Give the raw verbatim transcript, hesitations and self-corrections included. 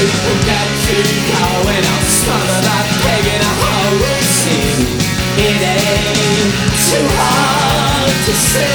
We'll get to go and I'll smother that pig in a whole scene. It ain't too hard to see.